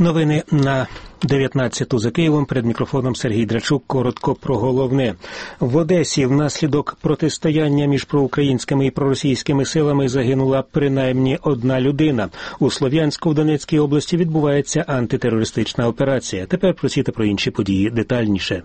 Новини на 19-ту за Києвом. Перед мікрофоном Сергій Драчук. Коротко про головне. В Одесі внаслідок протистояння між проукраїнськими і проросійськими силами загинула принаймні одна людина. У Слов'янську в Донецькій області відбувається антитерористична операція. Тепер про ці та про інші події детальніше.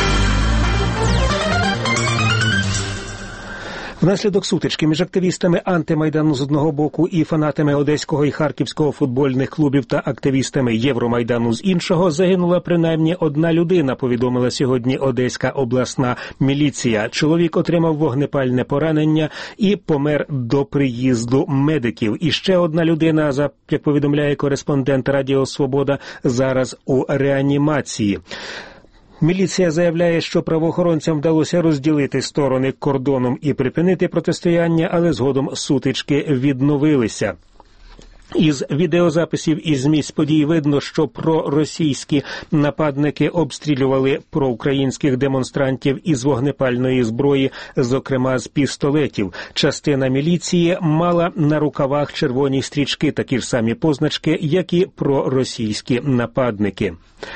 Внаслідок сутички між активістами антимайдану з одного боку і фанатами Одеського і Харківського футбольних клубів та активістами Євромайдану з іншого загинула принаймні одна людина, повідомила сьогодні Одеська обласна міліція. Чоловік отримав вогнепальне поранення і помер до приїзду медиків. І ще одна людина, як повідомляє кореспондент Радіо Свобода, зараз у реанімації. Міліція заявляє, що правоохоронцям вдалося розділити сторони кордоном і припинити протистояння, але згодом сутички відновилися. Із відеозаписів із місць подій видно, що проросійські нападники обстрілювали проукраїнських демонстрантів із вогнепальної зброї, зокрема з пістолетів. Частина міліції мала на рукавах червоні стрічки, такі ж самі позначки, як і проросійські нападники.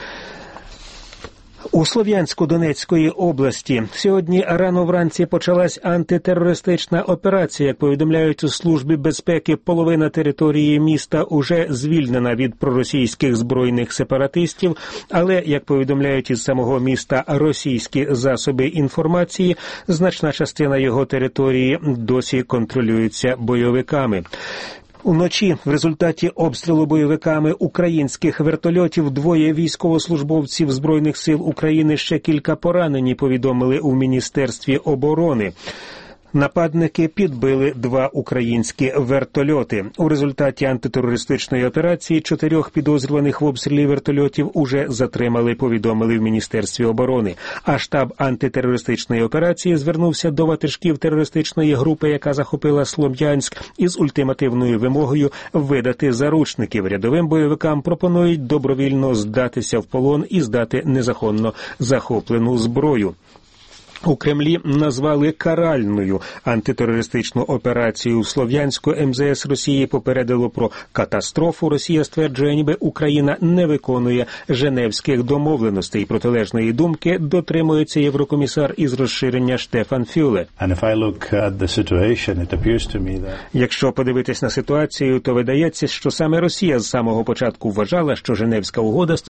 У Слов'янську Донецької області сьогодні рано вранці почалась антитерористична операція. Як повідомляють у Службі безпеки, половина території міста уже звільнена від проросійських збройних сепаратистів, але, як повідомляють із самого міста російські засоби інформації, значна частина його території досі контролюється бойовиками. Уночі в результаті обстрілу бойовиками українських вертольотів двоє військовослужбовців Збройних сил України, ще кілька поранені, повідомили у Міністерстві оборони. Нападники підбили два українські вертольоти. У результаті антитерористичної операції 4 підозрюваних в обстрілі вертольотів уже затримали, повідомили в Міністерстві оборони. А штаб антитерористичної операції звернувся до ватажків терористичної групи, яка захопила Слов'янськ, із ультимативною вимогою видати заручників. Рядовим бойовикам пропонують добровільно здатися в полон і здати незаконно захоплену зброю. У Кремлі назвали каральною антитерористичну операцію в Слов'янську. МЗС Росії попередило про катастрофу. Росія стверджує, ніби Україна не виконує женевських домовленостей. Протилежної думки дотримується єврокомісар із розширення Штефан Фюле. Якщо подивитись на ситуацію, то видається, що саме Росія з самого початку вважала, що Женевська угода